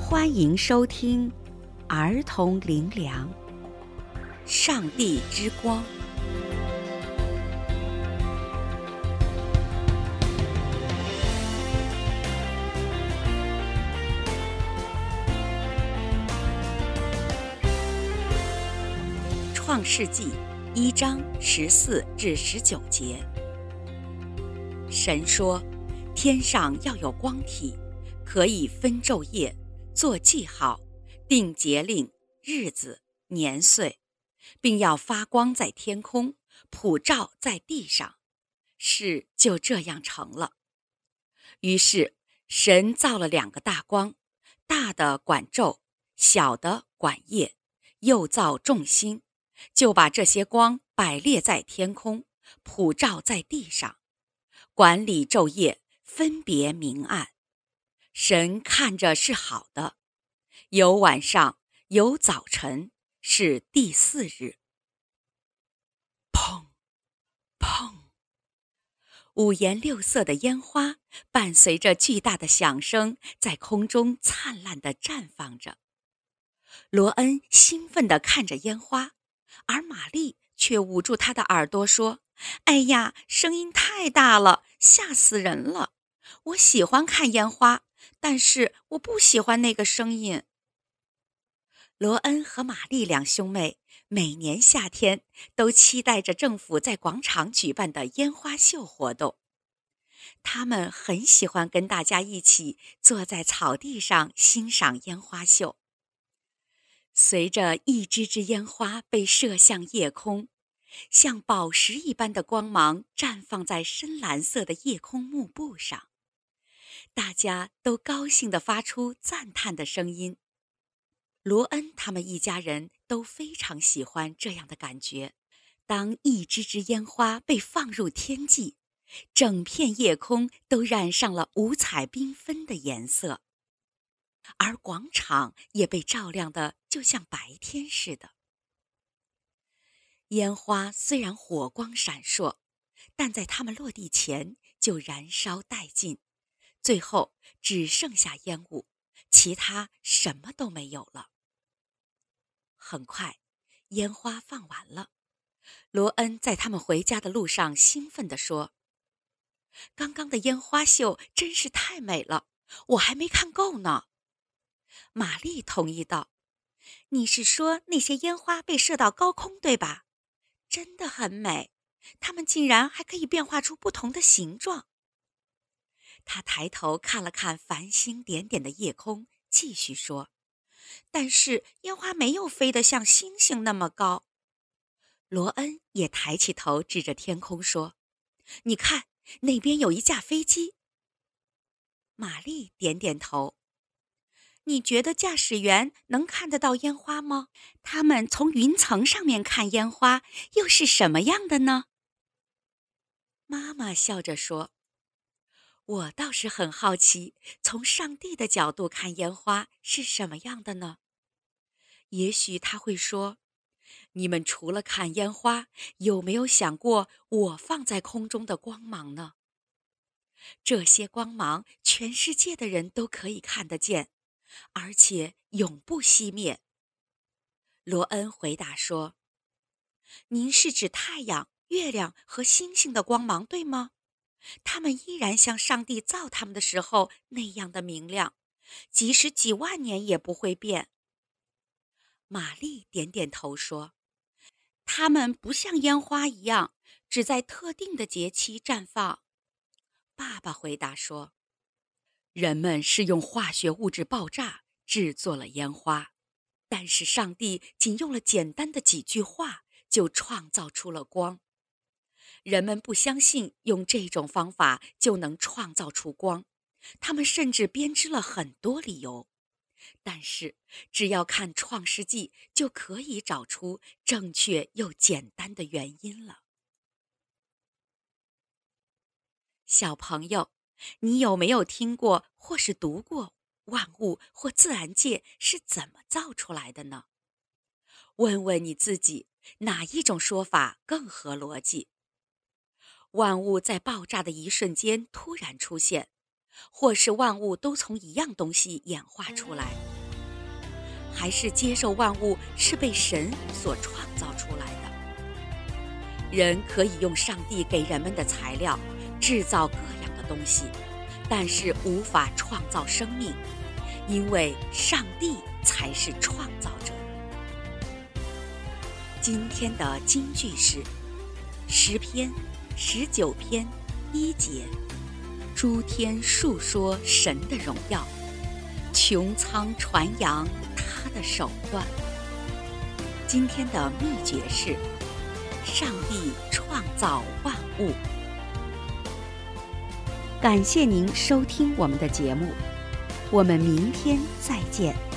欢迎收听儿童灵粮，上帝之光。创世纪1章14至19节，神说：天上要有光体，可以分昼夜，做记号，定节令、日子、年岁，并要发光在天空，普照在地上。事就这样成了。于是神造了2个大光，大的管昼，小的管夜，又造众星，就把这些光摆列在天空，普照在地上，管理昼夜，分别明暗。神看着是好的，有晚上，有早晨，是第4日。砰砰，五颜六色的烟花伴随着巨大的响声，在空中灿烂地绽放着。罗恩兴奋地看着烟花，而玛丽却捂住她的耳朵说：哎呀，声音太大了，吓死人了。我喜欢看烟花，但是我不喜欢那个声音。罗恩和玛丽2兄妹每年夏天都期待着政府在广场举办的烟花秀活动。他们很喜欢跟大家一起坐在草地上欣赏烟花秀。随着一支支烟花被射向夜空，像宝石一般的光芒绽放在深蓝色的夜空幕布上，大家都高兴地发出赞叹的声音。罗恩他们一家人都非常喜欢这样的感觉。当一支支烟花被放入天际，整片夜空都染上了五彩缤纷的颜色，而广场也被照亮得就像白天似的。烟花虽然火光闪烁，但在它们落地前就燃烧殆尽，最后只剩下烟雾，其他什么都没有了。很快，烟花放完了。罗恩在他们回家的路上兴奋地说：刚刚的烟花秀真是太美了，我还没看够呢。玛丽同意道：你是说那些烟花被射到高空，对吧？真的很美，它们竟然还可以变化出不同的形状。他抬头看了看繁星点点的夜空，继续说：但是烟花没有飞得像星星那么高。罗恩也抬起头指着天空说：你看，那边有一架飞机。玛丽点点头。你觉得驾驶员能看得到烟花吗？他们从云层上面看烟花又是什么样的呢？妈妈笑着说：我倒是很好奇，从上帝的角度看烟花是什么样的呢？也许他会说：你们除了看烟花，有没有想过我放在空中的光芒呢？这些光芒全世界的人都可以看得见，而且永不熄灭。罗恩回答说：您是指太阳、月亮和星星的光芒，对吗？它们依然像上帝造它们的时候那样的明亮，即使几万年也不会变。玛丽点点头说：它们不像烟花一样，只在特定的节期绽放。爸爸回答说：人们是用化学物质爆炸制作了烟花，但是上帝仅用了简单的几句话就创造出了光。人们不相信用这种方法就能创造出光，他们甚至编织了很多理由。但是只要看创世纪，就可以找出正确又简单的原因了。小朋友，你有没有听过或是读过万物或自然界是怎么造出来的呢？问问你自己，哪一种说法更合逻辑？万物在爆炸的一瞬间突然出现，或是万物都从一样东西演化出来， 还是接受万物是被神所创造出来的。人可以用上帝给人们的材料制造各样的东西，但是无法创造生命，因为上帝才是创造者。今天的金句是诗篇19篇1节，诸天述说神的荣耀，穹苍传扬他的手段。今天的秘诀是上帝创造万物。感谢您收听我们的节目，我们明天再见。